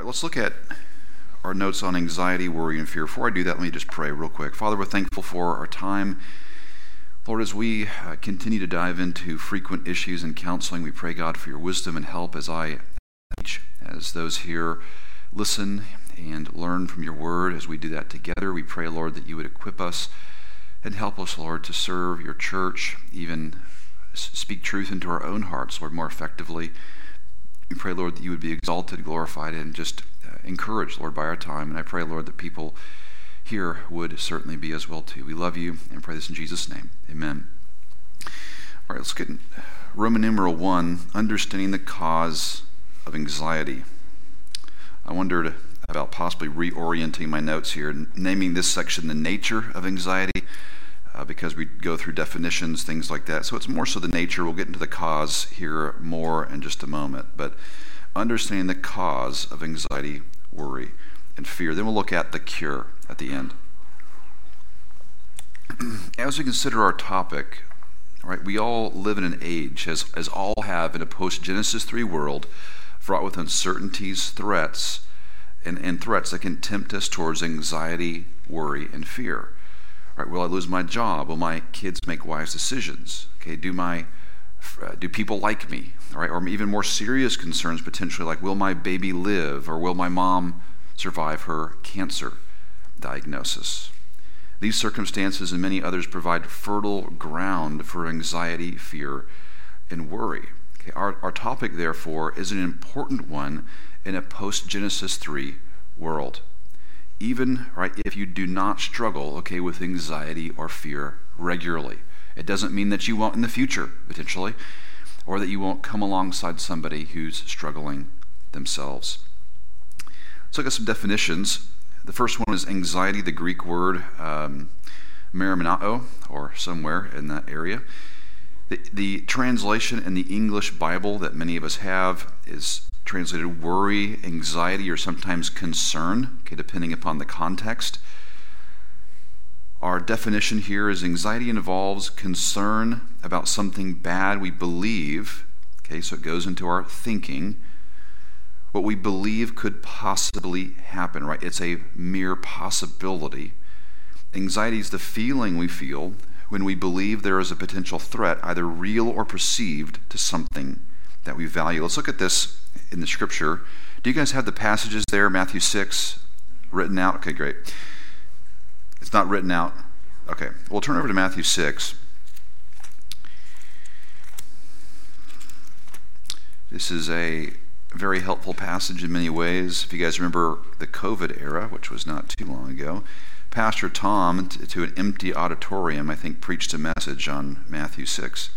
All right, let's look at our notes on anxiety, worry, and fear. Before I do that, let me just pray real quick. Father, we're thankful for our time. Lord, as we continue to dive into frequent issues and counseling, we pray, God, for your wisdom and help as I teach, as those here listen and learn from your word. As we do that together, we pray, Lord, that you would equip us and help us, Lord, to serve your church, even speak truth into our own hearts, Lord, more effectively. We pray, Lord, that you would be exalted, glorified, and just encouraged, Lord, by our time. And I pray, Lord, that people here would certainly be as well, too. We love you and pray this in Jesus' name. Amen. All right, let's get Roman numeral 1, understanding the cause of anxiety. I wondered about possibly reorienting my notes here, naming this section the nature of anxiety, because we go through definitions, things like that. So it's more so the nature. We'll get into the cause here more in just a moment. But understanding the cause of anxiety, worry, and fear. Then we'll look at the cure at the end. As we consider our topic, right, we all live in an age, as all have in a post-Genesis 3 world, fraught with uncertainties, threats, and threats that can tempt us towards anxiety, worry, and fear. Right, will I lose my job? Will my kids make wise decisions? Okay, do people like me? All right, or even more serious concerns potentially, like will my baby live, or will my mom survive her cancer diagnosis? These circumstances and many others provide fertile ground for anxiety, fear, and worry. Okay, our topic, therefore, is an important one in a post-Genesis 3 world. Even, right, if you do not struggle, okay, with anxiety or fear regularly. It doesn't mean that you won't in the future, potentially, or that you won't come alongside somebody who's struggling themselves. Let's look at some definitions. The first one is anxiety, the Greek word merimnao, or somewhere in that area. The translation in the English Bible that many of us have is translated worry, anxiety, or sometimes concern, okay, depending upon the context. Our definition here is anxiety involves concern about something bad we believe, okay, so it goes into our thinking, what we believe could possibly happen, right? It's a mere possibility. Anxiety is the feeling we feel when we believe there is a potential threat, either real or perceived, to something that we value. Let's look at this in the scripture. Do you guys have the passages there, Matthew 6, written out? Okay, great. It's not written out. Okay, we'll turn over to Matthew 6. This is a very helpful passage in many ways. If you guys remember the COVID era, which was not too long ago, Pastor Tom, to an empty auditorium, I think, preached a message on Matthew 6.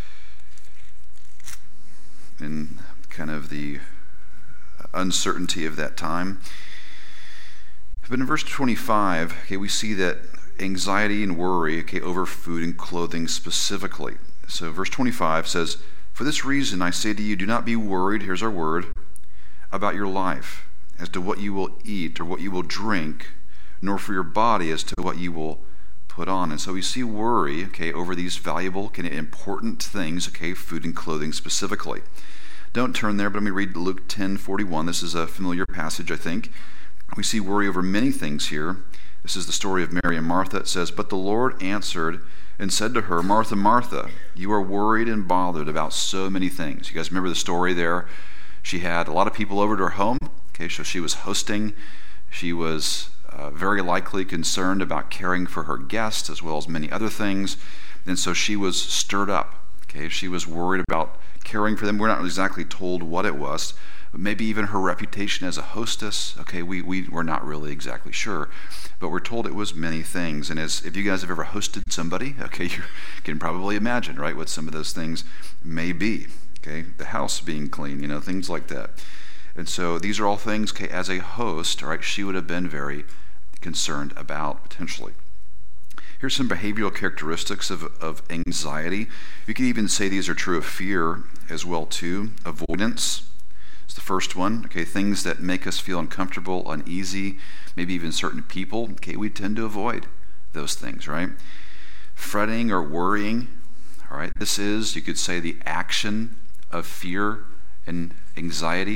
In kind of the uncertainty of that time. But in verse 25, okay, we see that anxiety and worry, okay, over food and clothing specifically. So verse 25 says, "For this reason I say to you, do not be worried," here's our word, "about your life, as to what you will eat or what you will drink, nor for your body as to what you will put on." And so we see worry, okay, over these valuable, okay, important things, okay, food and clothing specifically. Don't turn there, but let me read Luke 10:41. This is a familiar passage, I think. We see worry over many things here. This is the story of Mary and Martha. It says, "But the Lord answered and said to her, 'Martha, Martha, you are worried and bothered about so many things.'" You guys remember the story there? She had a lot of people over to her home. Okay, so she was hosting. She was very likely concerned about caring for her guests as well as many other things. And so she was stirred up. Okay, she was worried about caring for them. We're not exactly told what it was, but maybe even her reputation as a hostess. Okay, we're not really exactly sure, but we're told it was many things. And if you guys have ever hosted somebody, okay, you can probably imagine, right, what some of those things may be. Okay, the house being clean, things like that. And so these are all things, okay, as a host, all right, she would have been very concerned about potentially. Here's some behavioral characteristics of anxiety. You can even say these are true of fear as well too. Avoidance is the first one. Okay, things that make us feel uncomfortable, uneasy, maybe even certain people. Okay, we tend to avoid those things, right? Fretting or worrying. All right, this is, you could say, the action of fear and anxiety.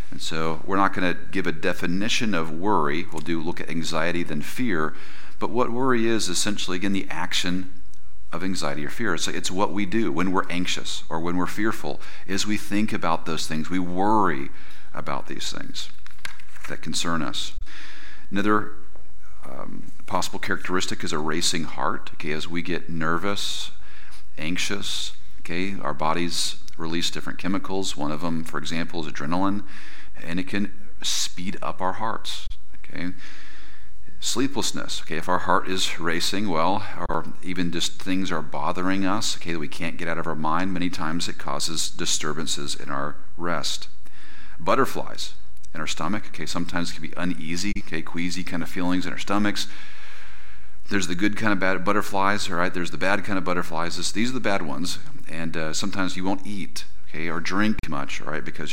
And so we're not going to give a definition of worry. We'll look at anxiety, then fear. But what worry is essentially, again, the action of anxiety or fear. It's what we do when we're anxious or when we're fearful, is we think about those things. We worry about these things that concern us. Another possible characteristic is a racing heart. Okay, as we get nervous, anxious, okay, our bodies release different chemicals. One of them, for example, is adrenaline, and it can speed up our hearts. Okay, sleeplessness. Okay, if our heart is racing, well, or even just things are bothering us, okay, that we can't get out of our mind, many times it causes disturbances in our rest. Butterflies in our stomach. Okay, sometimes it can be uneasy, okay, queasy kind of feelings in our stomachs. There's the good kind of bad butterflies, all right? There's the bad kind of butterflies. These are the bad ones, and sometimes you won't eat, okay, or drink much, all right, because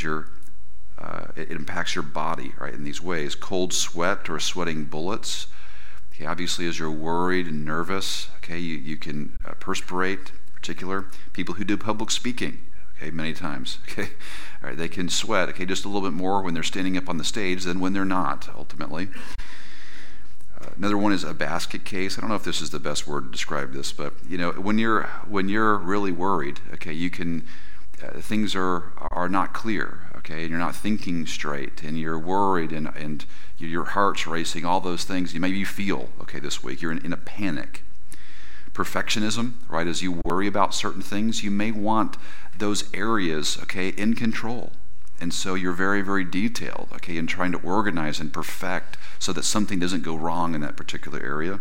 it impacts your body, right, in these ways. Cold sweat or sweating bullets. Okay, obviously, as you're worried and nervous, okay, you can perspirate. In particular, people who do public speaking, okay, many times, okay, all right, they can sweat, okay, just a little bit more when they're standing up on the stage than when they're not, ultimately. Another one is a basket case. I don't know if this is the best word to describe this, but when you're really worried, okay, you can things are not clear, okay, and you're not thinking straight, and you're worried, and your heart's racing. All those things maybe you feel, okay, this week you're in a panic. Perfectionism, right? As you worry about certain things, you may want those areas, okay, in control. And so you're very, very detailed, okay, in trying to organize and perfect so that something doesn't go wrong in that particular area.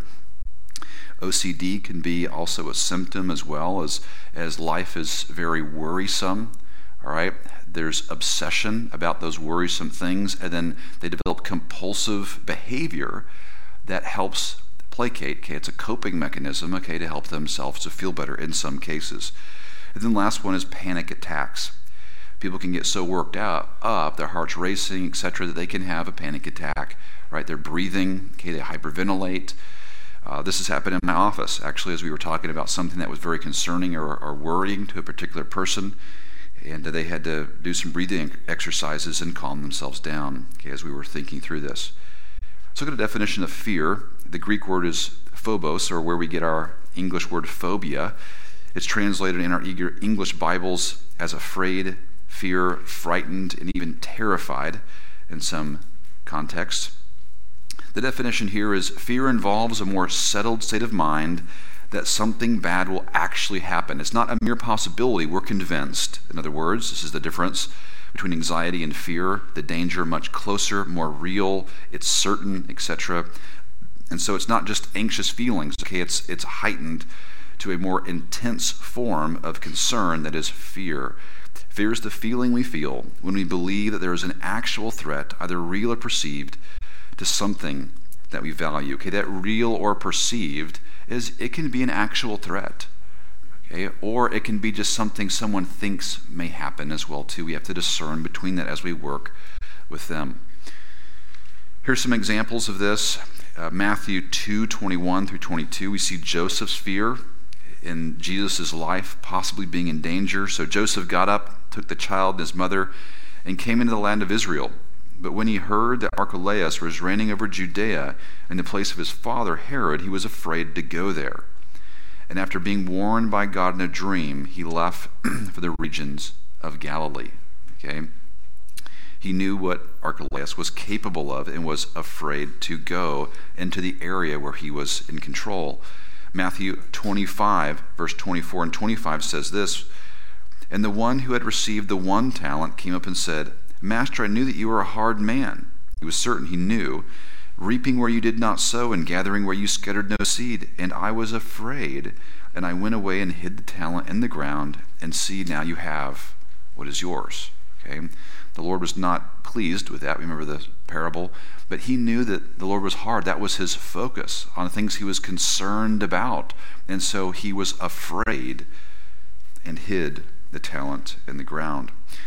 OCD can be also a symptom as well, as life is very worrisome, all right? There's obsession about those worrisome things, and then they develop compulsive behavior that helps placate, okay? It's a coping mechanism, okay, to help themselves to feel better in some cases. And then the last one is panic attacks. People can get so worked up, their heart's racing, etc., that they can have a panic attack, right? They're breathing, okay, they hyperventilate. This has happened in my office, actually, as we were talking about something that was very concerning or worrying to a particular person, and they had to do some breathing exercises and calm themselves down, okay, as we were thinking through this. Let's look at a definition of fear. The Greek word is phobos, or where we get our English word phobia. It's translated in our English Bibles as afraid, fear, frightened, and even terrified in some contexts. The definition here is fear involves a more settled state of mind that something bad will actually happen. It's not a mere possibility. We're convinced. In other words, this is the difference between anxiety and fear. The danger much closer, more real, it's certain, etc. And so it's not just anxious feelings, okay? It's heightened to a more intense form of concern that is fear. Fear is the feeling we feel when we believe that there is an actual threat, either real or perceived, to something that we value. Okay, that real or perceived it can be an actual threat. Okay, or it can be just something someone thinks may happen as well too. We have to discern between that as we work with them. Here's some examples of this. Matthew 2:21 through 22. We see Joseph's fear in Jesus' life, possibly being in danger. So Joseph got up, took the child and his mother, and came into the land of Israel. But when he heard that Archelaus was reigning over Judea in the place of his father Herod, he was afraid to go there. And after being warned by God in a dream, he left for the regions of Galilee. Okay? He knew what Archelaus was capable of and was afraid to go into the area where he was in control. Matthew 25, verse 24 and 25 says this, "And the one who had received the 1 talent came up and said, 'Master, I knew that you were a hard man.' He was certain he knew, 'reaping where you did not sow and gathering where you scattered no seed. And I was afraid, and I went away and hid the talent in the ground. And see, now you have what is yours.'" Okay? The Lord was not pleased with that. Remember the parable? But he knew that the Lord was hard. That was his focus on things he was concerned about. And so he was afraid and hid the talent in the ground.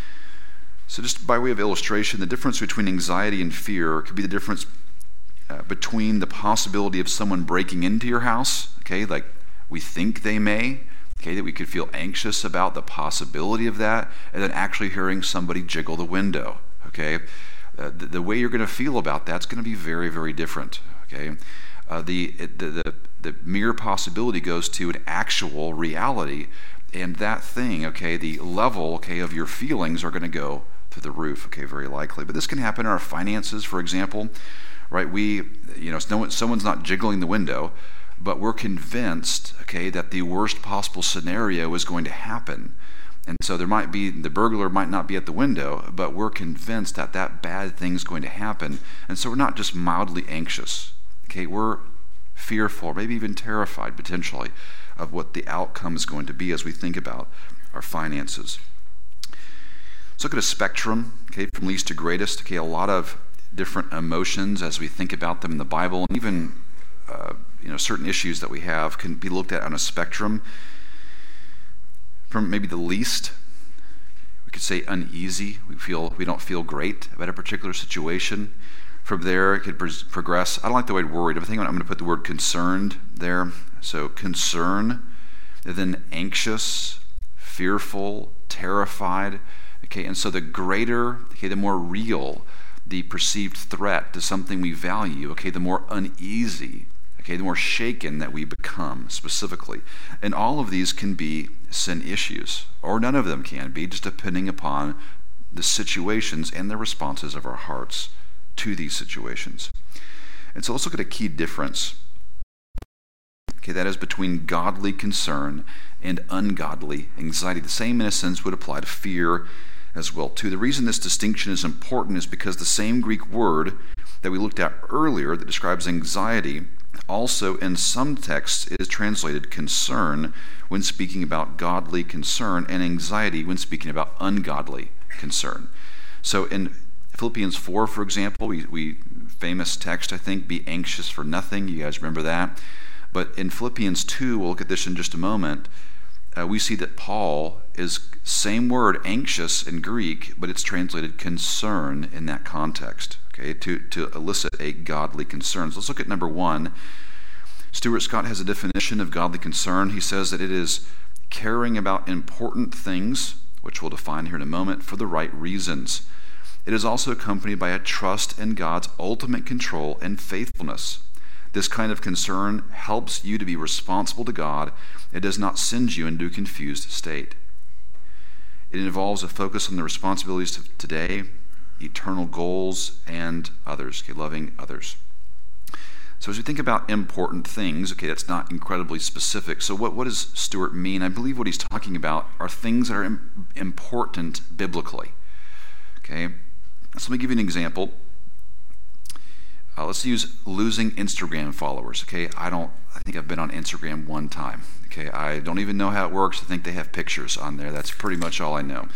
So just by way of illustration, the difference between anxiety and fear could be the difference between the possibility of someone breaking into your house, okay, like we think they may, okay, that we could feel anxious about the possibility of that, and then actually hearing somebody jiggle the window, okay? The way you're going to feel about that's going to be very, very different, okay? The mere possibility goes to an actual reality, and that thing, okay, the level, okay, of your feelings are going to go through the roof, okay, very likely. But this can happen in our finances, for example, right? Someone's not jiggling the window, but we're convinced, okay, that the worst possible scenario is going to happen. And so the burglar might not be at the window, but we're convinced that that bad thing's going to happen. And so we're not just mildly anxious, okay, we're fearful, maybe even terrified potentially of what the outcome is going to be as we think about our finances. Let's look at a spectrum, okay, from least to greatest, okay, a lot of different emotions as we think about them in the Bible, and even certain issues that we have can be looked at on a spectrum. From maybe the least, we could say uneasy. We don't feel great about a particular situation. From there, it could progress. I don't like the word worried. I'm going to put the word concerned there. So concern, and then anxious, fearful, terrified. Okay, and so the greater, okay, the more real the perceived threat to something we value, okay, the more uneasy, okay, the more shaken that we become specifically. And all of these can be sin issues, or none of them can be, just depending upon the situations and the responses of our hearts to these situations. And so let's look at a key difference, okay, that is between godly concern and ungodly anxiety. The same, in a sense, would apply to fear as well, too. The reason this distinction is important is because the same Greek word that we looked at earlier that describes anxiety also in some texts is translated concern when speaking about godly concern, and anxiety when speaking about ungodly concern. So in Philippians 4, for example, we famous text, I think, be anxious for nothing. You guys remember that? But in Philippians 2, we'll look at this in just a moment, we see that Paul is same word, anxious in Greek, but it's translated concern in that context, okay, to elicit a godly concern. So let's look at number one. Stuart Scott has a definition of godly concern. He says that it is caring about important things, which we'll define here in a moment, for the right reasons. It is also accompanied by a trust in God's ultimate control and faithfulness. This kind of concern helps you to be responsible to God. It does not send you into a confused state. It involves a focus on the responsibilities of today, eternal goals, and others, okay, loving others. So as we think about important things, okay, that's not incredibly specific. So what does Stuart mean? I believe what he's talking about are things that are important biblically. Okay, so let me give you an example. Let's use losing Instagram followers. Okay, I think I've been on Instagram one time. Okay, I don't even know how it works. I think they have pictures on there. That's pretty much all I know.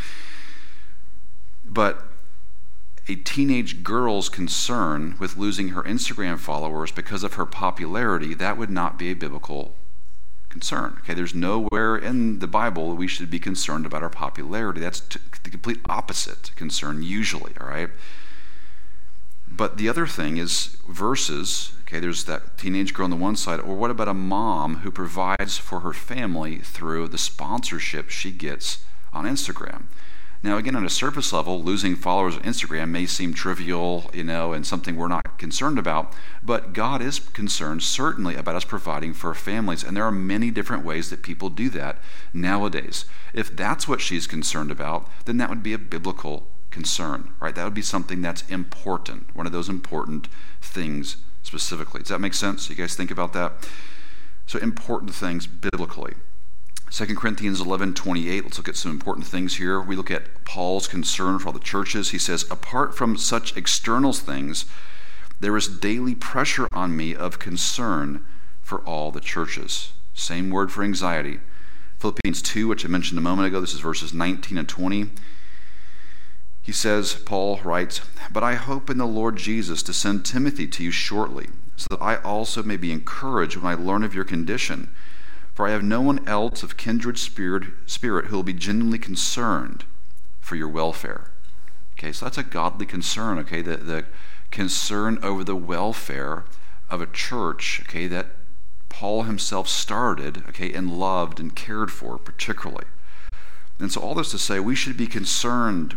But a teenage girl's concern with losing her Instagram followers because of her popularity, that would not be a biblical concern. Okay, there's nowhere in the Bible we should be concerned about our popularity. That's the complete opposite concern usually, all right? But the other thing is versus, okay, there's that teenage girl on the one side, or what about a mom who provides for her family through the sponsorship she gets on Instagram? Now, again, on a surface level, losing followers on Instagram may seem trivial, and something we're not concerned about, but God is concerned certainly about us providing for our families, and there are many different ways that people do that nowadays. If that's what she's concerned about, then that would be a biblical concern, right? That would be something that's important, one of those important things specifically. Does that make sense? You guys think about that? So important things biblically. 2 Corinthians 11:28, let's look at some important things here. We look at Paul's concern for all the churches. He says, apart from such external things, there is daily pressure on me of concern for all the churches. Same word for anxiety. Philippians 2, which I mentioned a moment ago, this is verses 19 and 20. He says, Paul writes, but I hope in the Lord Jesus to send Timothy to you shortly, so that I also may be encouraged when I learn of your condition. For I have no one else of kindred spirit who will be genuinely concerned for your welfare. Okay, so that's a godly concern, okay, the concern over the welfare of a church, okay, that Paul himself started, okay, and loved and cared for particularly. And so all this to say, we should be concerned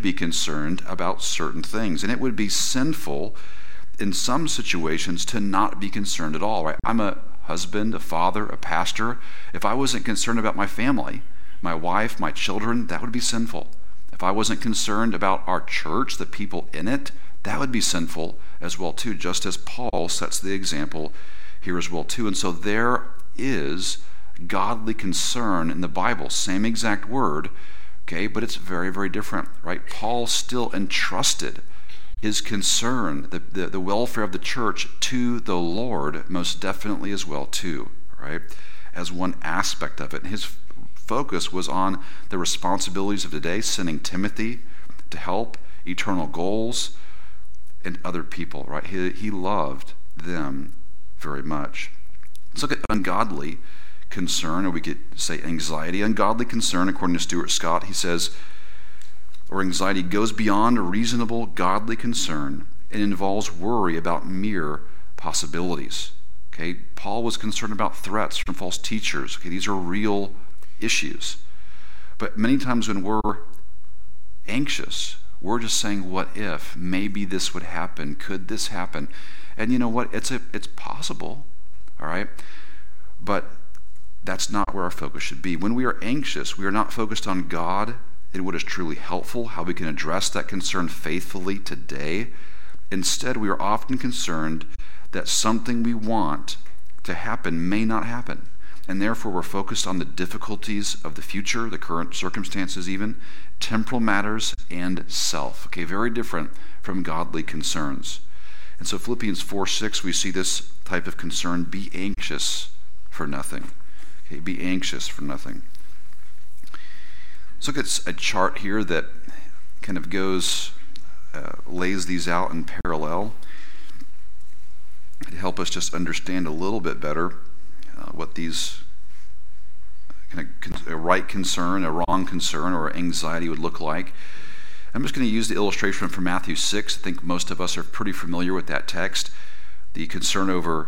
about certain things. And it would be sinful in some situations to not be concerned at all, right? I'm a husband, a father, a pastor. If I wasn't concerned about my family, my wife, my children, that would be sinful. If I wasn't concerned about our church, the people in it, that would be sinful as well too, just as Paul sets the example here as well too. And so there is godly concern in the Bible, same exact word, okay, but it's very, very different, right? Paul still entrusted his concern, the welfare of the church, to the Lord most definitely as well too, right, as one aspect of it. And his focus was on the responsibilities of today, sending Timothy to help, eternal goals, and other people, right? He loved them very much. Let's look at ungodly concern, or we could say anxiety. Ungodly concern, according to Stuart Scott, he says, or anxiety goes beyond a reasonable godly concern and involves worry about mere possibilities. Okay, Paul was concerned about threats from false teachers. Okay, these are real issues. But many times when we're anxious, we're just saying, what if? Maybe this would happen. Could this happen? And you know what? It's possible, all right? But that's not where our focus should be. When we are anxious, we are not focused on God and what is truly helpful, how we can address that concern faithfully today. Instead, we are often concerned that something we want to happen may not happen. And therefore, we're focused on the difficulties of the future, the current circumstances even, temporal matters, and self. Okay, very different from godly concerns. And so Philippians 4:6, we see this type of concern: be anxious for nothing. Okay, be anxious for nothing. Let's look at a chart here that kind of lays these out in parallel to help us just understand a little bit better what these kind of a right concern, a wrong concern, or anxiety would look like. I'm just going to use the illustration from Matthew 6. I think most of us are pretty familiar with that text, the concern over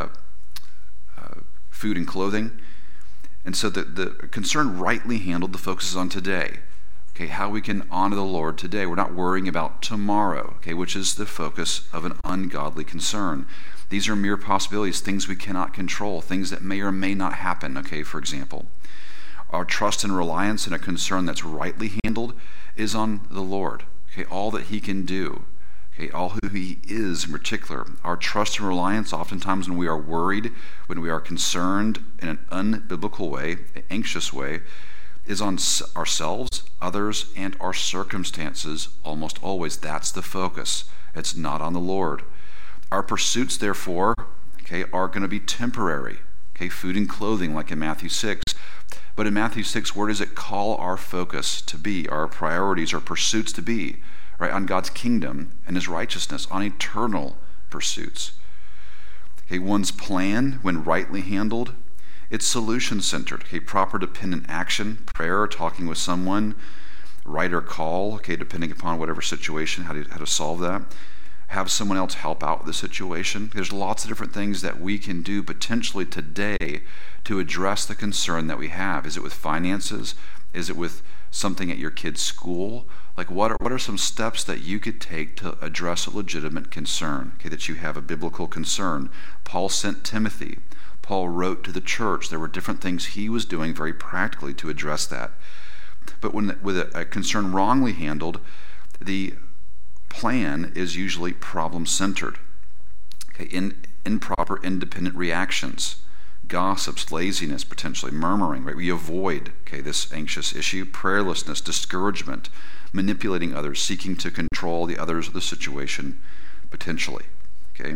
food and clothing. And so the concern rightly handled, the focus is on today. Okay, how we can honor the Lord today. We're not worrying about tomorrow, okay, which is the focus of an ungodly concern. These are mere possibilities, things we cannot control, things that may or may not happen, okay, for example. Our trust and reliance in a concern that's rightly handled is on the Lord, okay, all that he can do, okay, all who he is in particular. Our trust and reliance, oftentimes when we are worried, when we are concerned in an unbiblical way, an anxious way, is on ourselves, others, and our circumstances almost always. That's the focus. It's not on the Lord. Our pursuits, therefore, okay, are going to be temporary. Okay, food and clothing, like in Matthew 6. But in Matthew 6, where does it call our focus to be, our priorities, our pursuits to be? Right, on God's kingdom and his righteousness, on eternal pursuits. Okay, one's plan, when rightly handled, it's solution-centered. Okay, proper dependent action, prayer, talking with someone, right or call, okay, depending upon whatever situation, how to solve that. Have someone else help out with the situation. There's lots of different things that we can do potentially today to address the concern that we have. Is it with finances? Is it with something at your kid's school? Like what are some steps that you could take to address a legitimate concern, okay, that you have a biblical concern? Paul sent Timothy. Paul wrote to the church. There were different things he was doing very practically to address that. But with a concern wrongly handled, the plan is usually problem-centered. Okay, improper independent reactions, gossips, laziness, potentially murmuring, right? We avoid, okay, this anxious issue, prayerlessness, discouragement, manipulating others, seeking to control the others of the situation, potentially, okay?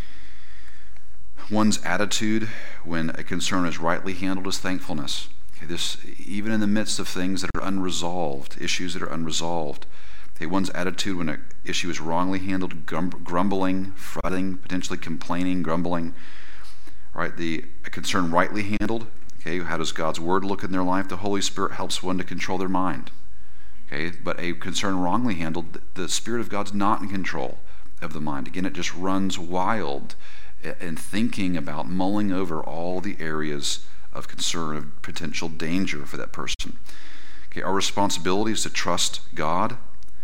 One's attitude when a concern is rightly handled is thankfulness. Okay, this, even in the midst of things that are unresolved, issues that are unresolved. Okay, one's attitude when an issue is wrongly handled, grumbling, fretting, potentially complaining, grumbling. Right, a concern rightly handled, okay, how does God's word look in their life? The Holy Spirit helps one to control their mind. Okay, but a concern wrongly handled, the Spirit of God's not in control of the mind. Again, it just runs wild in thinking about, mulling over all the areas of concern, of potential danger for that person. Okay, our responsibility is to trust God,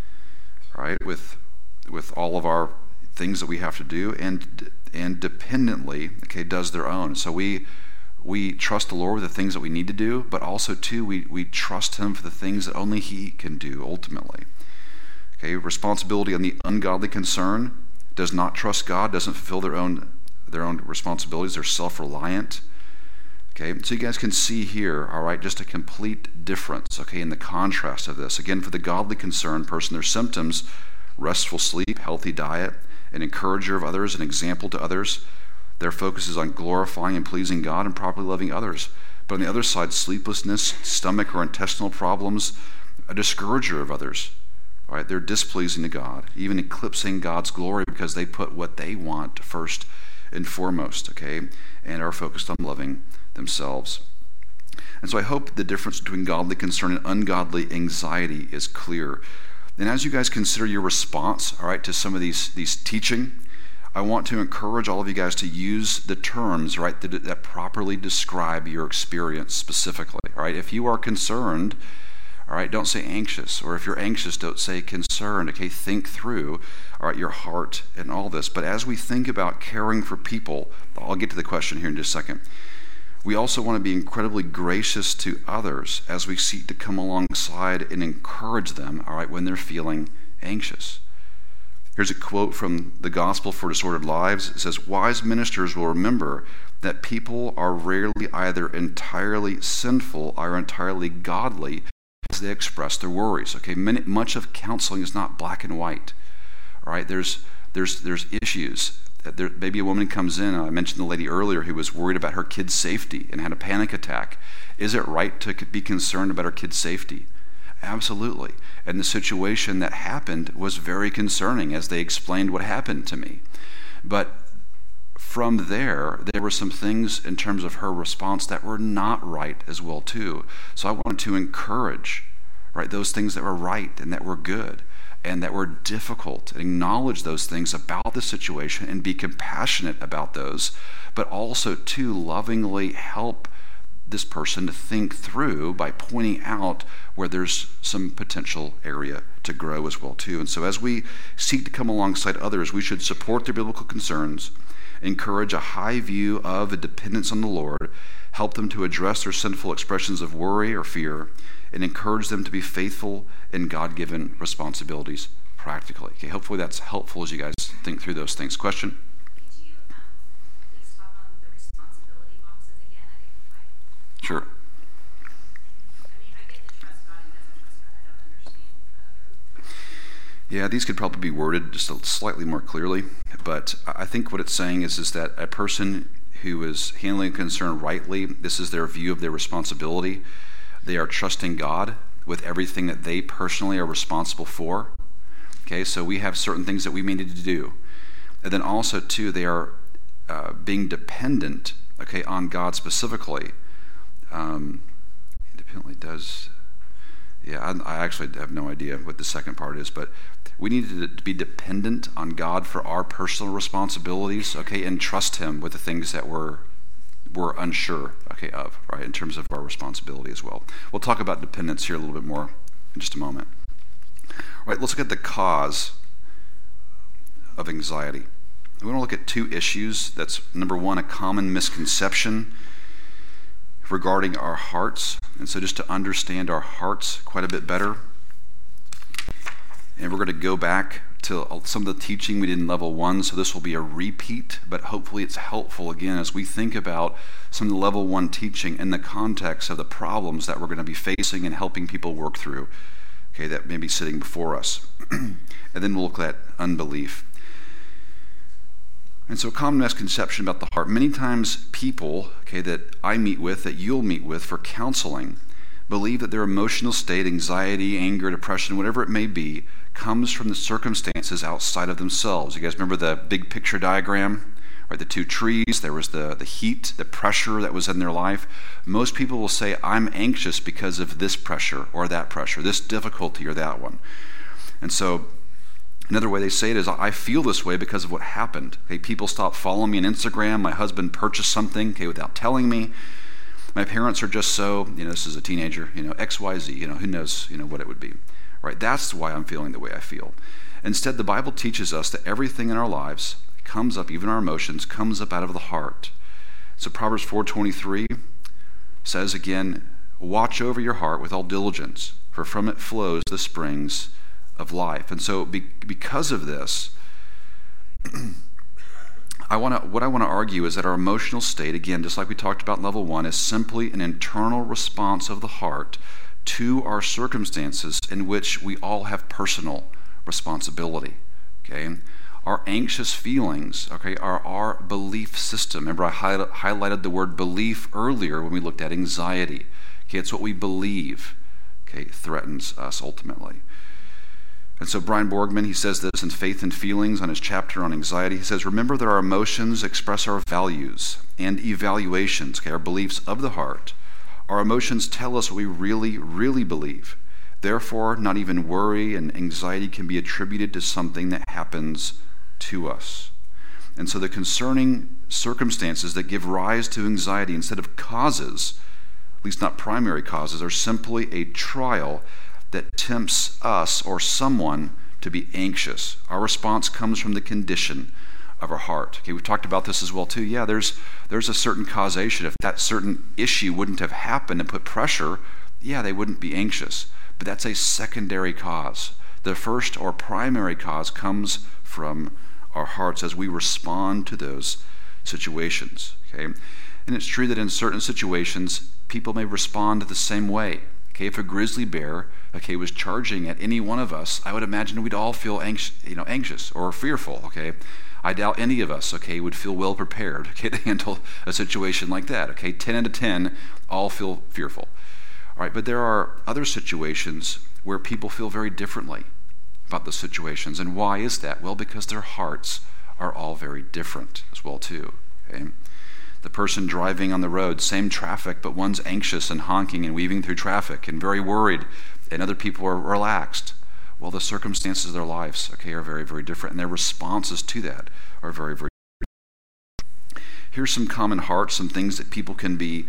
right, with all of our things that we have to do, and dependently, okay, does their own. So we trust the Lord with the things that we need to do, but also too we trust Him for the things that only He can do ultimately. Okay, responsibility on the ungodly concern does not trust God, doesn't fulfill their own responsibilities. They're self-reliant. Okay, so you guys can see here, all right, just a complete difference, okay, in the contrast of this. Again, for the godly concerned person, their symptoms: restful sleep, healthy diet, an encourager of others, an example to others. Their focus is on glorifying and pleasing God and properly loving others. But on the other side, sleeplessness, stomach or intestinal problems, a discourager of others. All right, they're displeasing to God, even eclipsing God's glory because they put what they want first and foremost, okay, and are focused on loving themselves. And so I hope the difference between godly concern and ungodly anxiety is clear. And as you guys consider your response, all right, to some of these teaching, I want to encourage all of you guys to use the terms, right, that properly describe your experience specifically. All right, if you are concerned, all right, don't say anxious. Or if you're anxious, don't say concerned. Okay, think through, all right, your heart and all this. But as we think about caring for people, I'll get to the question here in just a second. We also want to be incredibly gracious to others as we seek to come alongside and encourage them, all right, when they're feeling anxious. Here's a quote from the Gospel for Disordered Lives. It says, "Wise ministers will remember that people are rarely either entirely sinful or entirely godly as they express their worries." Okay, much of counseling is not black and white. All right, there's issues. Maybe a woman comes in, I mentioned the lady earlier who was worried about her kid's safety and had a panic attack. Is it right to be concerned about her kid's safety? Absolutely. And the situation that happened was very concerning as they explained what happened to me. But from there were some things in terms of her response that were not right as well too. So I wanted to encourage, right, those things that were right and that were good and that were difficult, and acknowledge those things about the situation and be compassionate about those, but also to lovingly help this person to think through by pointing out where there's some potential area to grow as well too. And so as we seek to come alongside others, we should support their biblical concerns, encourage a high view of a dependence on the Lord, help them to address their sinful expressions of worry or fear, and encourage them to be faithful in God-given responsibilities practically. Okay, hopefully that's helpful as you guys think through those things. Question? Could you please talk on the responsibility boxes again? I didn't quite. Sure. I mean, I get the trust God and doesn't trust God. I don't understand. Yeah, these could probably be worded just slightly more clearly, but I think what it's saying is that a person who is handling a concern rightly, this is their view of their responsibility. They are trusting God with everything that they personally are responsible for. Okay, so we have certain things that we may need to do. And then also, too, they are being dependent, okay, on God specifically. Independently does, yeah, I actually have no idea what the second part is, but we need to be dependent on God for our personal responsibilities, okay, and trust Him with the things that we're unsure, okay, of, right, in terms of our responsibility as well. We'll talk about dependence here a little bit more in just a moment. All right, let's look at the cause of anxiety. We want to look at two issues. That's number one, a common misconception regarding our hearts. And so just to understand our hearts quite a bit better, and we're going to go back to some of the teaching we did in level 1, so this will be a repeat, but hopefully it's helpful again as we think about some of the level 1 teaching in the context of the problems that we're going to be facing and helping people work through, okay, that may be sitting before us. And then we'll look at unbelief. And so a common misconception about the heart. Many times people, okay, that I meet with, that you'll meet with for counseling, believe that their emotional state, anxiety, anger, depression, whatever it may be, comes from the circumstances outside of themselves. You guys remember the big picture diagram? Right, the two trees, there was the heat, the pressure that was in their life. Most people will say, I'm anxious because of this pressure or that pressure, this difficulty or that one. And so another way they say it is, I feel this way because of what happened. Okay, people stopped following me on Instagram. My husband purchased something, okay, without telling me. My parents are just so, this is a teenager, XYZ, who knows, what it would be, right? That's why I'm feeling the way I feel. Instead, the Bible teaches us that everything in our lives comes up, even our emotions, comes up out of the heart. So Proverbs 4:23 says again, watch over your heart with all diligence, for from it flows the springs of life. And so because of this, what I want to argue is that our emotional state, again, just like we talked about in level 1, is simply an internal response of the heart to our circumstances in which we all have personal responsibility. Okay? Our anxious feelings, okay, are our belief system. Remember, I highlighted the word belief earlier when we looked at anxiety. Okay, it's what we believe, okay, threatens us ultimately. And so Brian Borgman, he says this in Faith and Feelings on his chapter on anxiety. He says, remember that our emotions express our values and evaluations, okay, our beliefs of the heart. Our emotions tell us what we really, really believe. Therefore, not even worry and anxiety can be attributed to something that happens to us. And so the concerning circumstances that give rise to anxiety instead of causes, at least not primary causes, are simply a trial that tempts us or someone to be anxious. Our response comes from the condition of our heart. Okay, we've talked about this as well too. Yeah, there's a certain causation. If that certain issue wouldn't have happened and put pressure, yeah, they wouldn't be anxious. But that's a secondary cause. The first or primary cause comes from our hearts as we respond to those situations. Okay? And it's true that in certain situations, people may respond the same way. Okay, if a grizzly bear, okay, was charging at any one of us, I would imagine we'd all feel anxious or fearful. Okay, I doubt any of us, okay, would feel well prepared, okay, to handle a situation like that. Okay, 10 out of 10, all feel fearful. All right, but there are other situations where people feel very differently about the situations. And why is that? Well, because their hearts are all very different as well too. Okay? The person driving on the road, same traffic, but one's anxious and honking and weaving through traffic and very worried, and other people are relaxed. Well, the circumstances of their lives, okay, are very, very different, and their responses to that are very, very different. Here's some common hearts, some things that people can be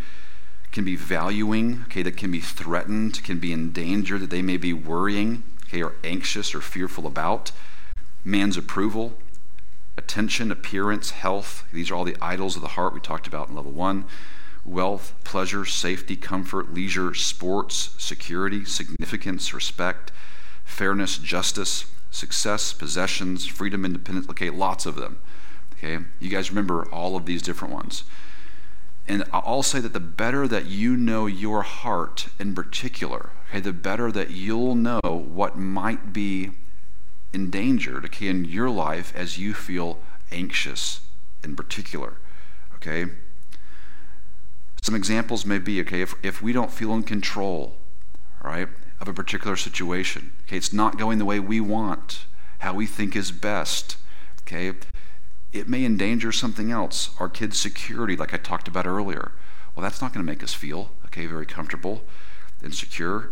valuing, okay, that can be threatened, can be in danger, that they may be worrying, okay, or anxious or fearful about. Man's approval, attention, appearance, health. These are all the idols of the heart we talked about in level 1. Wealth, pleasure, safety, comfort, leisure, sports, security, significance, respect, fairness, justice, success, possessions, freedom, independence. Okay, lots of them. Okay, you guys remember all of these different ones. And I'll say that the better that you know your heart in particular, okay, the better that you'll know what might be endangered, okay, in your life as you feel anxious in particular, okay? Some examples may be, okay, if we don't feel in control, right, of a particular situation, okay, it's not going the way we want, how we think is best, okay, it may endanger something else, our kids' security, like I talked about earlier. Well, that's not going to make us feel, okay, very comfortable and secure.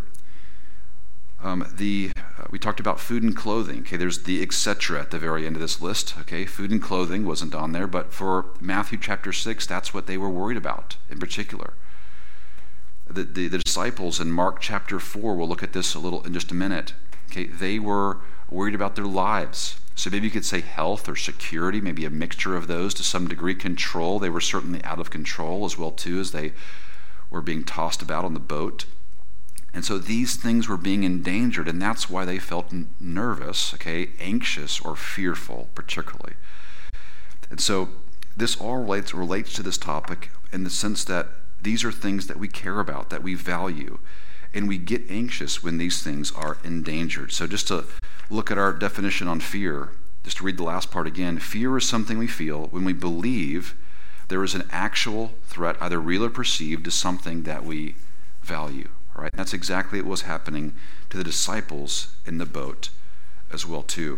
We talked about food and clothing. Okay, there's the etc. at the very end of this list. Okay, food and clothing wasn't on there, but for Matthew chapter 6, that's what they were worried about in particular. The disciples in Mark chapter 4, we'll look at this a little in just a minute. Okay, they were worried about their lives. So maybe you could say health or security, maybe a mixture of those to some degree. Control, they were certainly out of control as well too as they were being tossed about on the boat. And so these things were being endangered, and that's why they felt nervous, okay, anxious or fearful particularly. And so this all relates to this topic in the sense that these are things that we care about, that we value, and we get anxious when these things are endangered. So just to look at our definition on fear, just to read the last part again, fear is something we feel when we believe there is an actual threat, either real or perceived, to something that we value. Right? That's exactly what was happening to the disciples in the boat as well too.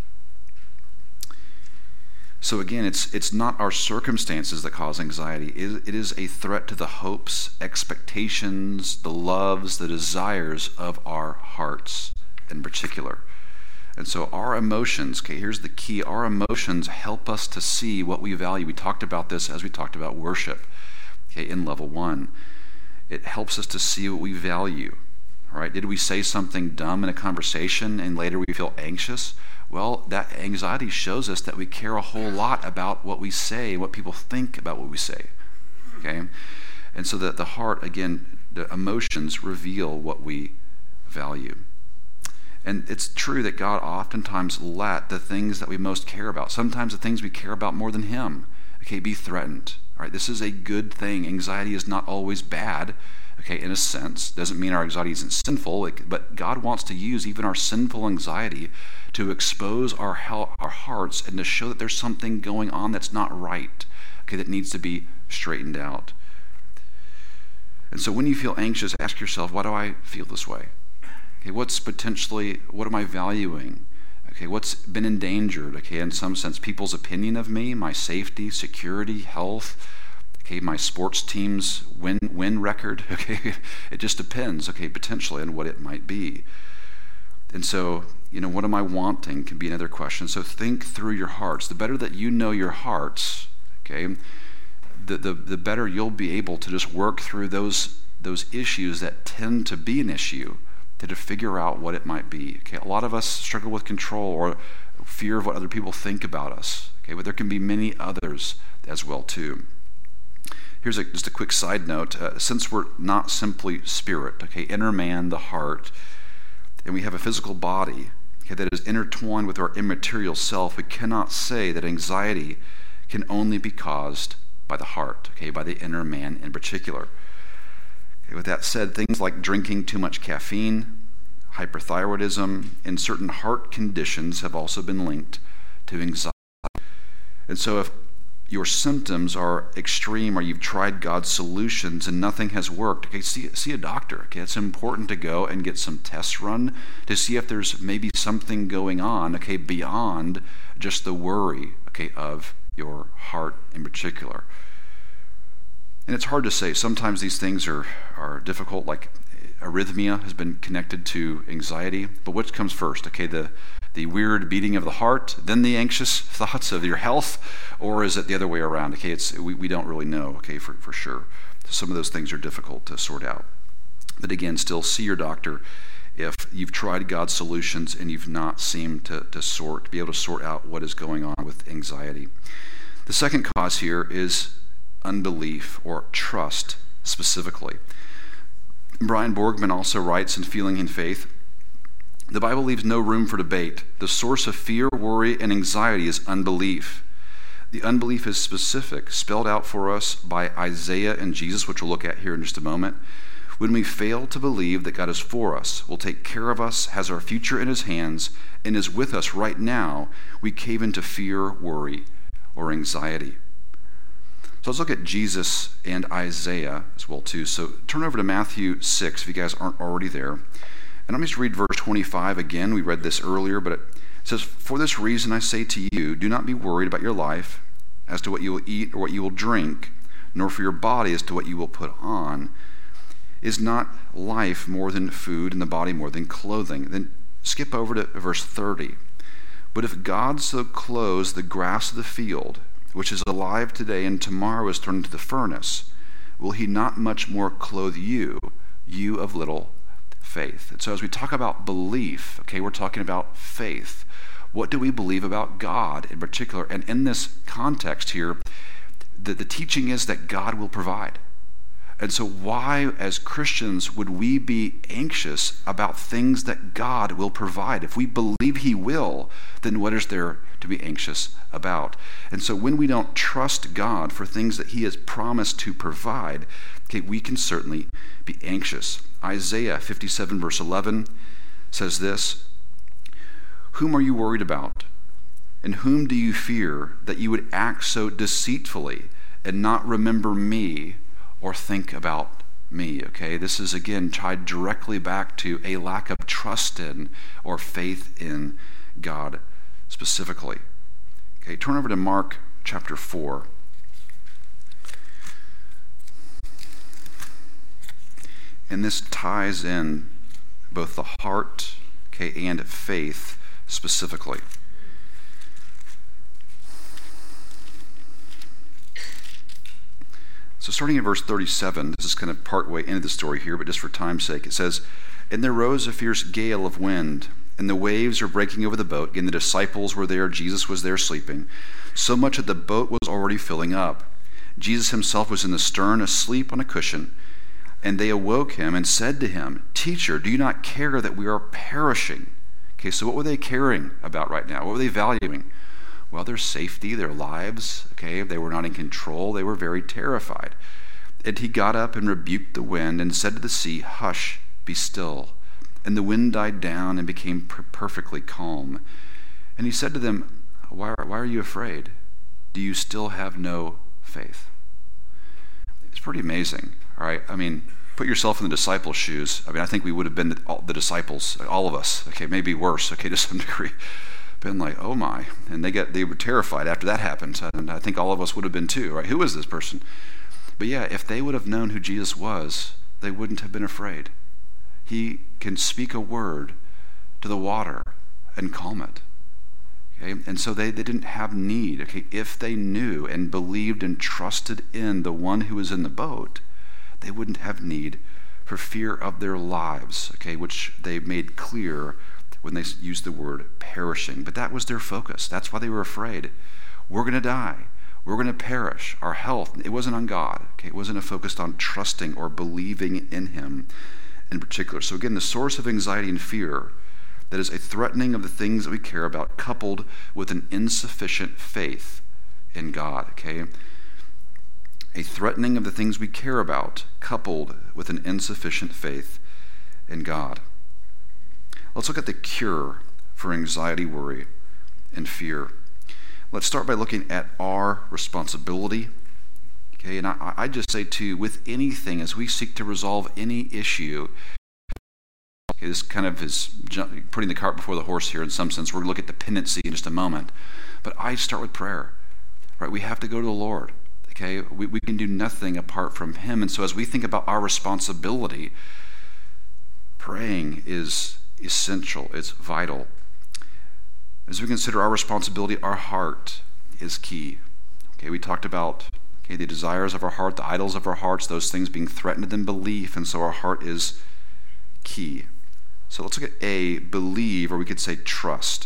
So again, it's not our circumstances that cause anxiety. It is a threat to the hopes, expectations, the loves, the desires of our hearts in particular. And so our emotions, okay, here's the key, our emotions help us to see what we value. We talked about this as we talked about worship, okay, in level 1. It helps us to see what we value. All right? Did we say something dumb in a conversation and later we feel anxious? Well, that anxiety shows us that we care a whole lot about what we say, what people think about what we say. Okay? And so that the heart, again, the emotions reveal what we value. And it's true that God oftentimes let the things that we most care about, sometimes the things we care about more than Him, okay, be threatened. All right, this is a good thing. Anxiety is not always bad, okay, in a sense. Doesn't mean our anxiety isn't sinful, but God wants to use even our sinful anxiety to expose our hearts and to show that there's something going on that's not right, okay, that needs to be straightened out. And so when you feel anxious, ask yourself, why do I feel this way? Okay, what am I valuing? Okay, what's been endangered? Okay, in some sense, people's opinion of me, my safety, security, health, okay, my sports team's win record. Okay, it just depends, okay, potentially on what it might be. And so, what am I wanting can be another question. So think through your hearts. The better that you know your hearts, okay, the better you'll be able to just work through those issues that tend to be an issue, to figure out what it might be. Okay, a lot of us struggle with control or fear of what other people think about us. Okay, but there can be many others as well too. Here's just a quick side note. Since we're not simply spirit, okay, inner man, the heart, and we have a physical body, okay, that is intertwined with our immaterial self, we cannot say that anxiety can only be caused by the heart, okay, by the inner man in particular. Okay, with that said, things like drinking too much caffeine, hyperthyroidism, and certain heart conditions have also been linked to anxiety. And so if your symptoms are extreme or you've tried God's solutions and nothing has worked, okay, see a doctor. Okay, it's important to go and get some tests run to see if there's maybe something going on, okay, beyond just the worry, okay, of your heart in particular. And it's hard to say. Sometimes these things are difficult, like arrhythmia has been connected to anxiety. But which comes first? Okay, the weird beating of the heart, then the anxious thoughts of your health, or is it the other way around? Okay, we don't really know, okay, for sure. Some of those things are difficult to sort out. But again, still see your doctor if you've tried God's solutions and you've not seemed to be able to sort out what is going on with anxiety. The second cause here is unbelief or trust specifically. Brian Borgman also writes in Feeling in Faith, the Bible leaves no room for debate. The source of fear, worry, and anxiety is unbelief. The unbelief is specific, spelled out for us by Isaiah and Jesus, which we'll look at here in just a moment. When we fail to believe that God is for us, will take care of us, has our future in His hands, and is with us right now, we cave into fear, worry, or anxiety. So let's look at Jesus and Isaiah as well too. So turn over to Matthew 6 if you guys aren't already there. And let me just read verse 25 again. We read this earlier, but it says, "For this reason I say to you, do not be worried about your life as to what you will eat or what you will drink, nor for your body as to what you will put on. Is not life more than food and the body more than clothing?" Then skip over to verse 30. "But if God so clothes the grass of the field, which is alive today and tomorrow is thrown into the furnace, will He not much more clothe you, you of little faith?" And so as we talk about belief, okay, we're talking about faith. What do we believe about God in particular? And in this context here, the teaching is that God will provide. And so why, as Christians, would we be anxious about things that God will provide? If we believe He will, then what is there to be anxious about? And so when we don't trust God for things that He has promised to provide, okay, we can certainly be anxious. Isaiah 57 verse 11 says this, "Whom are you worried about? And whom do you fear that you would act so deceitfully and not remember me or think about me?" Okay, this is again tied directly back to a lack of trust in or faith in God specifically. Okay, turn over to Mark chapter 4. And this ties in both the heart, okay, and faith specifically. So starting in verse 37, this is kind of part way into the story here, but just for time's sake, it says, "And there rose a fierce gale of wind, and the waves were breaking over the boat. Again, the disciples were there, Jesus was there sleeping, so much that the boat was already filling up. Jesus himself was in the stern, asleep on a cushion. And they awoke him and said to him, 'Teacher, do you not care that we are perishing?'" Okay, so what were they caring about right now? What were they valuing? Well, their safety, their lives. Okay, they were not in control. They were very terrified. And he got up and rebuked the wind and said to the sea, "Hush, be still." And the wind died down and became perfectly calm. And he said to them, why are you afraid? Do you still have no faith?" It's pretty amazing, all right? I mean, put yourself in the disciples' shoes. I mean, I think we would have been the disciples, all of us, okay, maybe worse, okay, to some degree. Been like, oh my, and they were terrified after that happened, and I think all of us would have been too, right? Who is this person? But yeah, if they would have known who Jesus was, they wouldn't have been afraid. He can speak a word to the water and calm it. Okay? And so they didn't have need. Okay? If they knew and believed and trusted in the one who was in the boat, they wouldn't have need for fear of their lives, okay, which they made clear when they used the word perishing. But that was their focus. That's why they were afraid. We're going to die. We're going to perish. Our health, it wasn't on God. Okay? It wasn't focused on trusting or believing in him in particular. So again, the source of anxiety and fear, that is a threatening of the things that we care about, coupled with an insufficient faith in God. Okay? A threatening of the things we care about, coupled with an insufficient faith in God. Let's look at the cure for anxiety, worry, and fear. Let's start by looking at our responsibility. Okay, and I just say too, with anything, as we seek to resolve any issue, okay, this kind of is putting the cart before the horse here in some sense. We're going to look at dependency in just a moment. But I start with prayer. Right? We have to go to the Lord. Okay, we can do nothing apart from him. And so as we think about our responsibility, praying is essential. It's vital. As we consider our responsibility, our heart is key. Okay, we talked about the desires of our heart, the idols of our hearts, those things being threatened in belief, and so our heart is key. So let's look at A, believe, or we could say trust.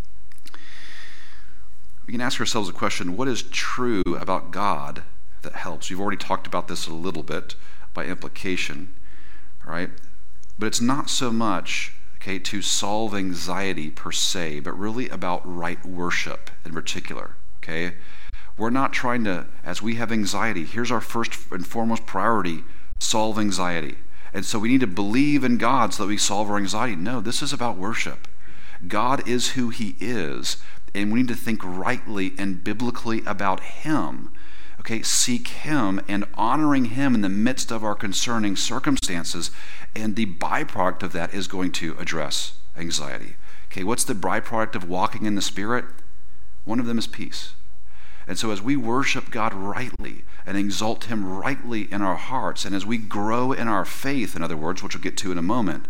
We can ask ourselves a question, what is true about God that helps? We've already talked about this a little bit by implication, all right? But it's not so much, okay, to solve anxiety per se, but really about right worship in particular, okay? We're not trying to, as we have anxiety, here's our first and foremost priority, solve anxiety. And so we need to believe in God so that we solve our anxiety. No, this is about worship. God is who he is, and we need to think rightly and biblically about him. Okay, seek him and honoring him in the midst of our concerning circumstances, and the byproduct of that is going to address anxiety. Okay, what's the byproduct of walking in the Spirit? One of them is peace. And so as we worship God rightly and exalt him rightly in our hearts, and as we grow in our faith, in other words, which we'll get to in a moment,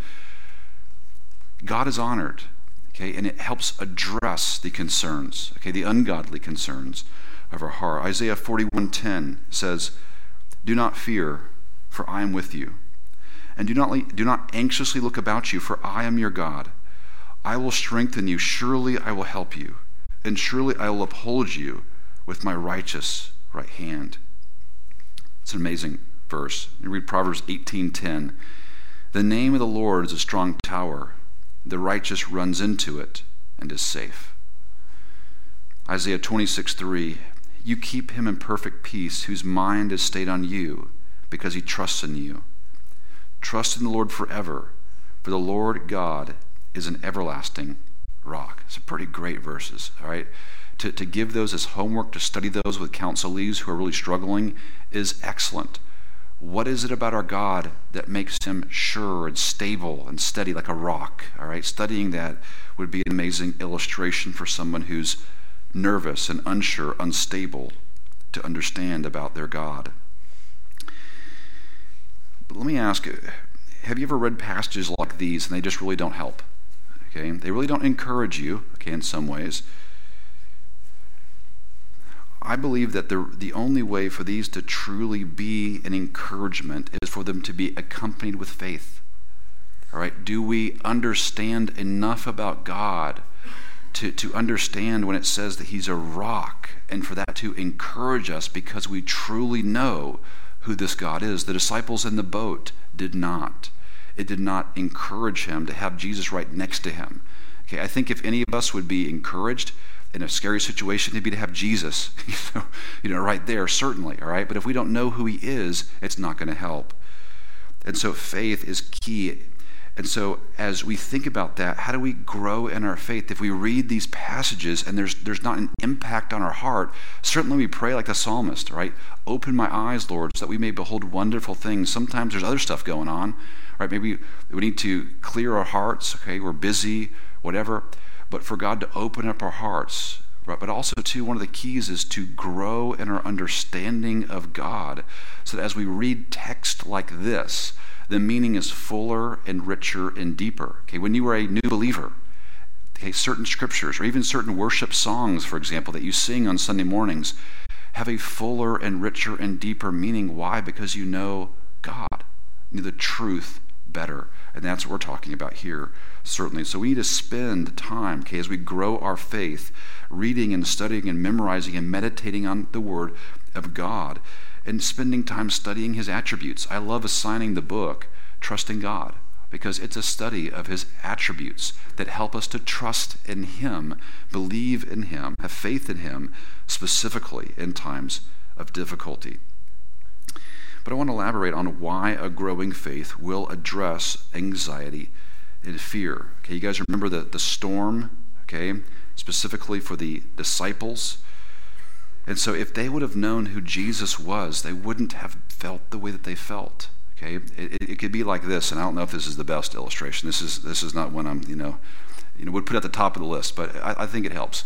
God is honored, okay, and it helps address the concerns, okay, the ungodly concerns of our heart. Isaiah 41:10 says, "Do not fear, for I am with you. And do not anxiously look about you, for I am your God. I will strengthen you, surely I will help you, and surely I will uphold you with my righteous right hand." It's an amazing verse. You read Proverbs 18:10. "The name of the Lord is a strong tower. The righteous runs into it and is safe." Isaiah 26:3. "You keep him in perfect peace, whose mind is stayed on you, because he trusts in you. Trust in the Lord forever, for the Lord God is an everlasting rock." It's pretty great verses, all right? To give those as homework, to study those with counselees who are really struggling is excellent. What is it about our God that makes him sure and stable and steady like a rock? All right, studying that would be an amazing illustration for someone who's nervous and unsure, unstable, to understand about their God. But let me ask, have you ever read passages like these and they just really don't help? Okay, they really don't encourage you, okay, in some ways. I believe that the only way for these to truly be an encouragement is for them to be accompanied with faith. All right, do we understand enough about God to understand when it says that he's a rock, and for that to encourage us because we truly know who this God is? The disciples in the boat did not. It did not encourage him to have Jesus right next to him. Okay, I think if any of us would be encouraged in a scary situation, it'd be to have Jesus, right there, certainly, all right? But if we don't know who he is, it's not going to help. And so faith is key. And so as we think about that, how do we grow in our faith? If we read these passages and there's not an impact on our heart, certainly we pray like the psalmist, right? Open my eyes, Lord, so that we may behold wonderful things. Sometimes there's other stuff going on, right? Maybe we need to clear our hearts, okay? We're busy, whatever. But for God to open up our hearts, right? But also, too, one of the keys is to grow in our understanding of God, so that as we read text like this, the meaning is fuller and richer and deeper. Okay, when you are a new believer, okay, certain scriptures or even certain worship songs, for example, that you sing on Sunday mornings, have a fuller and richer and deeper meaning. Why? Because you know God, you know the truth better. And that's what we're talking about here, certainly. So we need to spend time, okay, as we grow our faith, reading and studying and memorizing and meditating on the Word of God, and spending time studying his attributes. I love assigning the book Trusting God, because it's a study of his attributes that help us to trust in him, believe in him, have faith in him, specifically in times of difficulty. But I want to elaborate on why a growing faith will address anxiety and fear. Okay, you guys remember the storm, okay, specifically for the disciples. And so if they would have known who Jesus was, they wouldn't have felt the way that they felt. Okay, it could be like this, and I don't know if this is the best illustration. This is not one I'm would put at the top of the list, but I think it helps.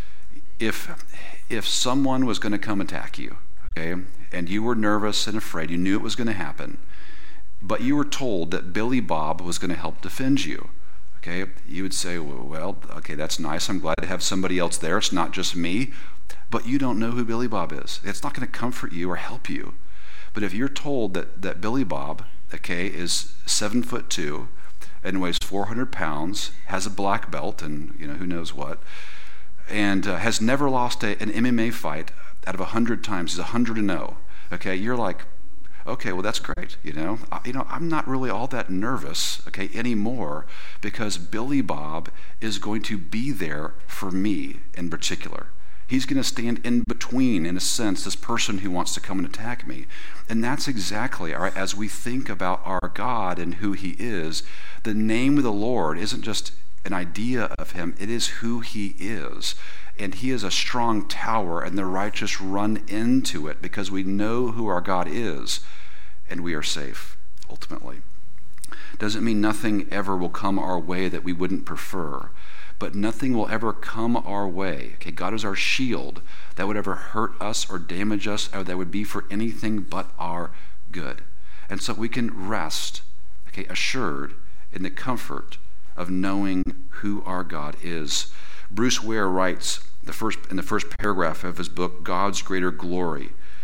If someone was going to come attack you, okay, and you were nervous and afraid, you knew it was going to happen, but you were told that Billy Bob was going to help defend you, okay, you would say, well, okay, that's nice. I'm glad to have somebody else there. It's not just me. But you don't know who Billy Bob is. It's not going to comfort you or help you. But if you're told that Billy Bob, okay, is 7'2" and weighs 400 pounds, has a black belt and who knows what, and has never lost an MMA fight out of 100 times, he's 100-0. Okay, you're like, okay, well that's great. I'm not really all that nervous, okay, anymore, because Billy Bob is going to be there for me in particular. He's going to stand in between, in a sense, this person who wants to come and attack me. And that's exactly, all right, as we think about our God and who he is, the name of the Lord isn't just an idea of him, it is who he is. And he is a strong tower, and the righteous run into it because we know who our God is, and we are safe, ultimately. Doesn't mean nothing ever will come our way that we wouldn't prefer, but nothing will ever come our way. Okay, God is our shield that would ever hurt us or damage us, or that would be for anything but our good. And so we can rest, okay, assured in the comfort of knowing who our God is. Bruce Ware writes in the first paragraph of his book, God's Greater Glory,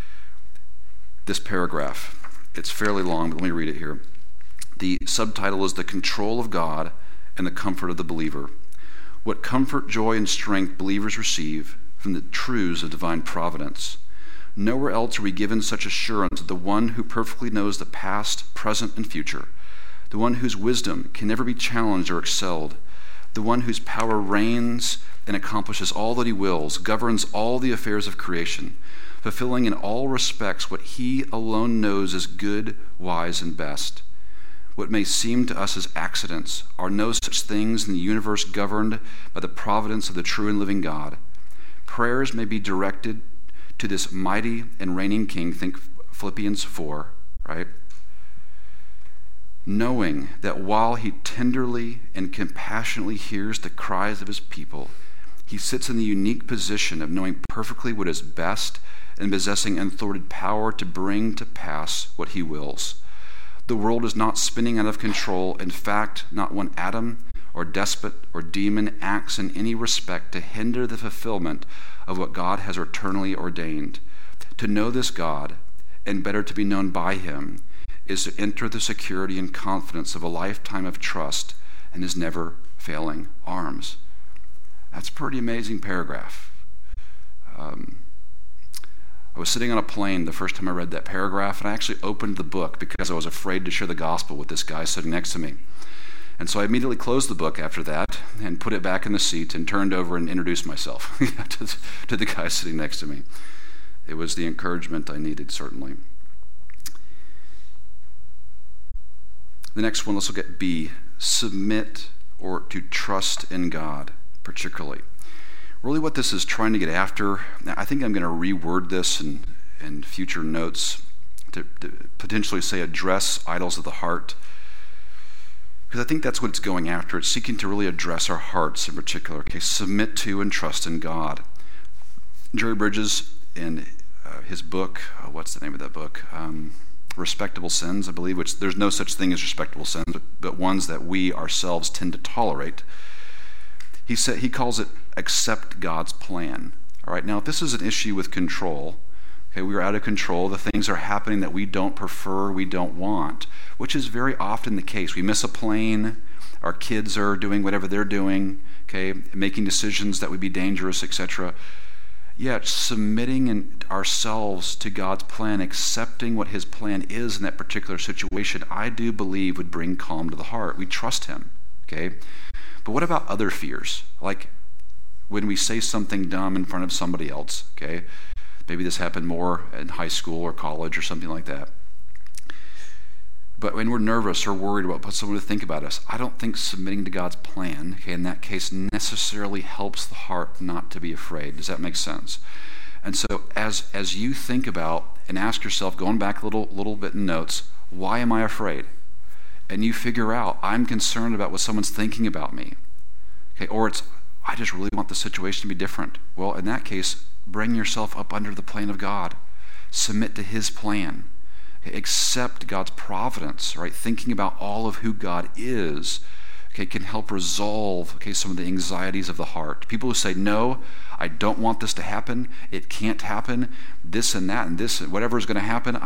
this paragraph. It's fairly long, but let me read it here. The subtitle is The Control of God and the Comfort of the Believer. What comfort, joy, and strength believers receive from the truths of divine providence. Nowhere else are we given such assurance of the one who perfectly knows the past, present, and future, the one whose wisdom can never be challenged or excelled, the one whose power reigns and accomplishes all that he wills, governs all the affairs of creation, fulfilling in all respects what he alone knows is good, wise, and best. What may seem to us as accidents are no such things in the universe governed by the providence of the true and living God. Prayers may be directed to this mighty and reigning King, think Philippians 4, right? Knowing that while he tenderly and compassionately hears the cries of his people, he sits in the unique position of knowing perfectly what is best and possessing unthwarted power to bring to pass what he wills. The world is not spinning out of control. In fact, not one atom or despot or demon acts in any respect to hinder the fulfillment of what God has eternally ordained. To know this God, and better to be known by him, is to enter the security and confidence of a lifetime of trust in his never-failing arms. That's a pretty amazing paragraph. I was sitting on a plane the first time I read that paragraph, and I actually opened the book because I was afraid to share the gospel with this guy sitting next to me. And so I immediately closed the book after that and put it back in the seat and turned over and introduced myself to the guy sitting next to me. It was the encouragement I needed, certainly. The next one, let's look at B, submit or to trust in God, particularly. Really what this is trying to get after, I think I'm going to reword this in future notes to potentially say address idols of the heart, because I think that's what it's going after. It's seeking to really address our hearts in particular. Okay, submit to and trust in God. Jerry Bridges, in his book, what's the name of that book? Respectable Sins, I believe, which there's no such thing as respectable sins, but ones that we ourselves tend to tolerate. He calls it accept God's plan. All right, now if this is an issue with control, okay, we are out of control, the things are happening that we don't prefer, we don't want, which is very often the case. We miss a plane, our kids are doing whatever they're doing, okay, making decisions that would be dangerous, etc. Yet submitting ourselves to God's plan, accepting what his plan is in that particular situation, I do believe would bring calm to the heart. We trust him, okay? But what about other fears? Like when we say something dumb in front of somebody else, okay? Maybe this happened more in high school or college or something like that. But when we're nervous or worried about what someone will think about us, I don't think submitting to God's plan, okay, in that case necessarily helps the heart not to be afraid. Does that make sense? And so as you think about and ask yourself, going back a little bit in notes, why am I afraid? And you figure out, I'm concerned about what someone's thinking about me. Okay, or it's, I just really want the situation to be different. Well, in that case, bring yourself up under the plan of God. Submit to his plan. Okay, accept God's providence, right? Thinking about all of who God is, okay, can help resolve, okay, some of the anxieties of the heart. People who say, no, I don't want this to happen, it can't happen, this and that and this, whatever is going to happen,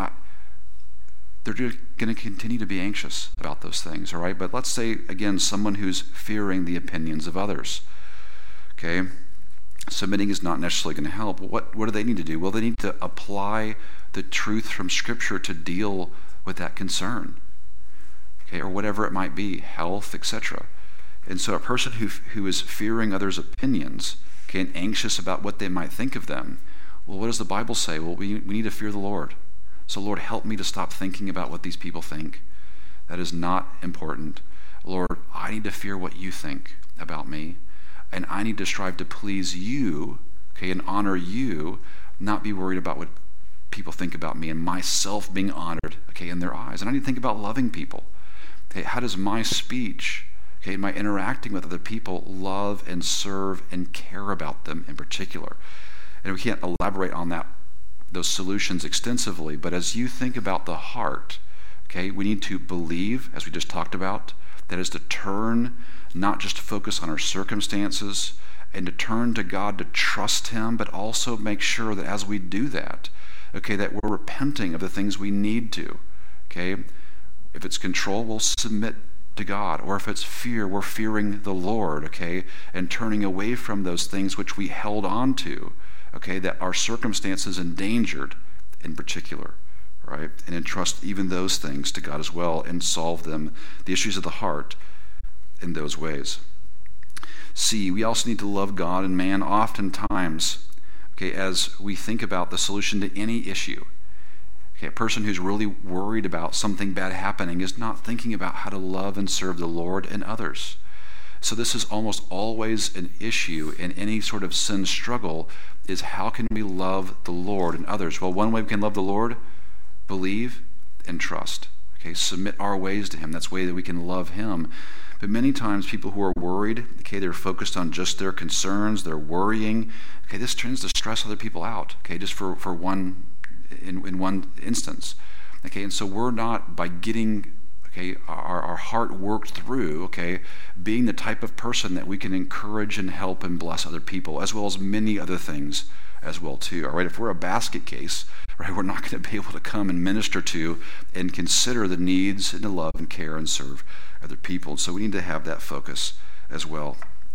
they're going to continue to be anxious about those things, all right? But let's say, again, someone who's fearing the opinions of others, okay? Submitting is not necessarily going to help. What do they need to do? Well, they need to apply the truth from Scripture to deal with that concern, okay, or whatever it might be, health, etc. And so a person who is fearing others' opinions, okay, and anxious about what they might think of them, well, what does the Bible say? Well, we need to fear the Lord. So, Lord, help me to stop thinking about what these people think. That is not important. Lord, I need to fear what you think about me, and I need to strive to please you, okay, and honor you, not be worried about what people think about me and myself being honored, okay, in their eyes. And I need to think about loving people. Okay, how does my speech, okay, my interacting with other people, love and serve and care about them in particular? And we can't elaborate on those solutions extensively, but as you think about the heart, okay, we need to believe, as we just talked about, that is to turn, not just to focus on our circumstances, and to turn to God to trust him, but also make sure that as we do that, okay, that we're repenting of the things we need to, okay? If it's control, we'll submit to God, or if it's fear, we're fearing the Lord, okay, and turning away from those things which we held on to, okay, that our circumstances endangered in particular, right? And entrust even those things to God as well and solve them, the issues of the heart, in those ways. C, we also need to love God and man oftentimes, okay, as we think about the solution to any issue. Okay, a person who's really worried about something bad happening is not thinking about how to love and serve the Lord and others. So this is almost always an issue in any sort of sin struggle, is how can we love the Lord and others? Well, one way we can love the Lord, believe and trust. Okay, submit our ways to him. That's the way that we can love him. But many times people who are worried, okay, they're focused on just their concerns, they're worrying. Okay, this tends to stress other people out, okay, just for one, in one instance. Okay, and so we're not, by getting, okay, our heart worked through, okay, being the type of person that we can encourage and help and bless other people, as well as many other things as well too. All right, if we're a basket case, right, we're not going to be able to come and minister to and consider the needs and to love and care and serve other people. So we need to have that focus as well.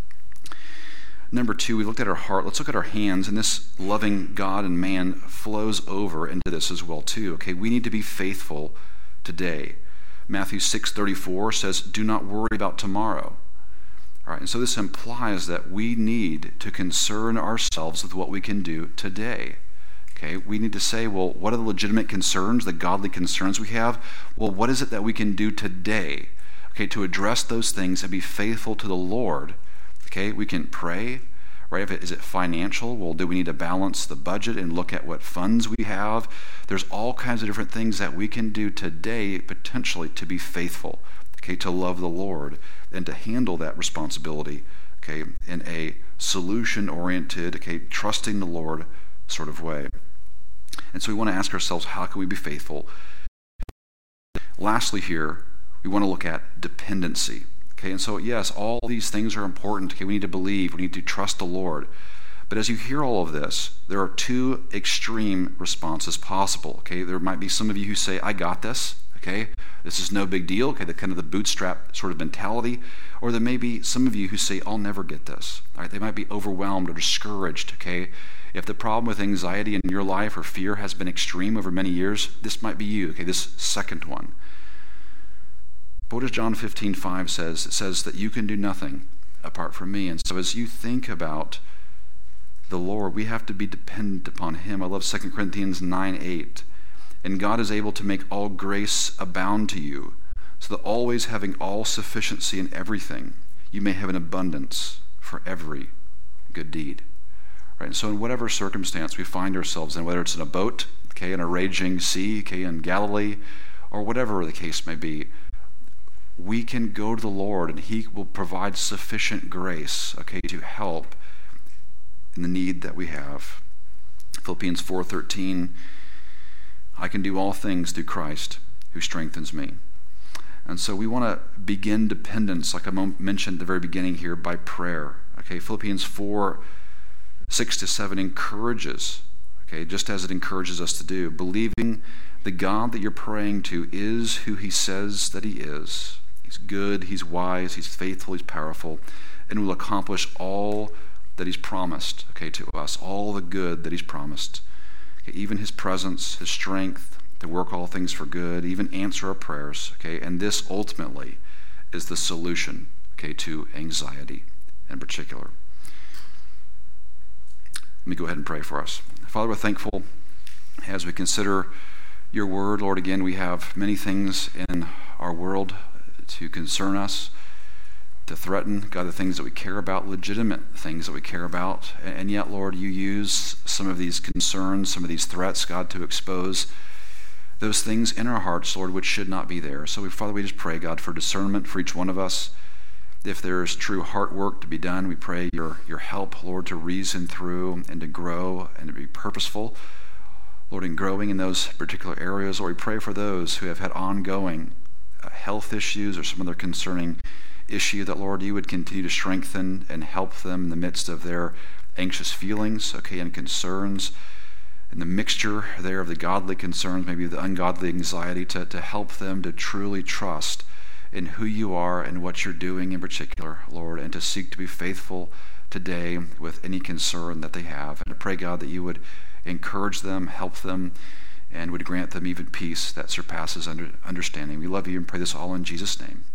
Number 2, we looked at our heart. Let's look at our hands, and this loving God and man flows over into this as well too. Okay, we need to be faithful today. Matthew 6:34 says, "Do not worry about tomorrow." All right, and so this implies that we need to concern ourselves with what we can do today. Okay, we need to say, well, what are the legitimate concerns, the godly concerns we have? Well, what is it that we can do today, okay, to address those things and be faithful to the Lord? Okay, we can pray, right? Is it financial? Well, do we need to balance the budget and look at what funds we have? There's all kinds of different things that we can do today, potentially, to be faithful, okay, to love the Lord and to handle that responsibility, okay, in a solution-oriented, okay, trusting the Lord sort of way. And so we want to ask ourselves, how can we be faithful? Lastly here, we want to look at dependency. Okay, and so yes, all these things are important. Okay, we need to believe, we need to trust the Lord. But as you hear all of this, there are 2 extreme responses possible. Okay, there might be some of you who say, I got this. Okay, this is no big deal. Okay, the kind of the bootstrap sort of mentality. Or there may be some of you who say, I'll never get this. All right, they might be overwhelmed or discouraged. Okay, if the problem with anxiety in your life or fear has been extreme over many years, this might be you. Okay, this second one. But what does John 15:5 says? It says that you can do nothing apart from me. And so as you think about the Lord, we have to be dependent upon him. I love 2 Corinthians 9:8. And God is able to make all grace abound to you, so that always having all sufficiency in everything, you may have an abundance for every good deed. Right? And so in whatever circumstance we find ourselves in, whether it's in a boat, okay, in a raging sea, okay, in Galilee, or whatever the case may be, we can go to the Lord and he will provide sufficient grace, okay, to help in the need that we have. Philippians 4:13, I can do all things through Christ who strengthens me. And so we want to begin dependence, like I mentioned at the very beginning here, by prayer. Okay, Philippians 4:6-7 encourages, okay, just as it encourages us to do, believing the God that you're praying to is who he says that he is. He's good, he's wise, he's faithful, he's powerful, and will accomplish all that he's promised, okay, to us, all the good that he's promised. Okay, even his presence, his strength to work all things for good, even answer our prayers, okay, and this ultimately is the solution, okay, to anxiety in particular. Let me go ahead and pray for us. Father, we're thankful as we consider your word. Lord, again, we have many things in our world to concern us, to threaten, God, the things that we care about, legitimate things that we care about. And yet, Lord, you use some of these concerns, some of these threats, God, to expose those things in our hearts, Lord, which should not be there. So, Father, we just pray, God, for discernment for each one of us. If there is true heart work to be done, we pray your help, Lord, to reason through and to grow and to be purposeful, Lord, in growing in those particular areas. Lord, we pray for those who have had ongoing health issues or some other concerning issue, that, Lord, you would continue to strengthen and help them in the midst of their anxious feelings, okay, and concerns, and the mixture there of the godly concerns, maybe the ungodly anxiety, to help them to truly trust in who you are and what you're doing in particular, Lord, and to seek to be faithful today with any concern that they have. And I pray, God, that you would encourage them, help them, and would grant them even peace that surpasses understanding. We love you and pray this all in Jesus' name.